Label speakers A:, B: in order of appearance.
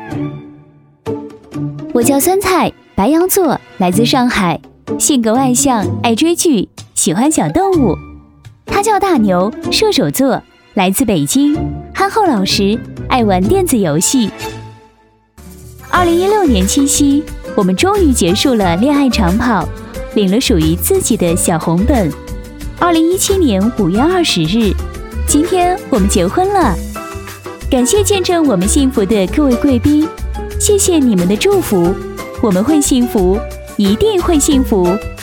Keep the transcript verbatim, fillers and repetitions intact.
A: 我叫酸菜，白羊座，来自上海，性格外向，爱追剧，喜欢小动物。他叫大牛，射手座，来自北京，憨厚老实，爱玩电子游戏。二零一六年七夕，我们终于结束了恋爱长跑，领了属于自己的小红本。二零一七年五月二十日，今天我们结婚了。感谢见证我们幸福的各位贵宾，谢谢你们的祝福，我们会幸福，一定会幸福。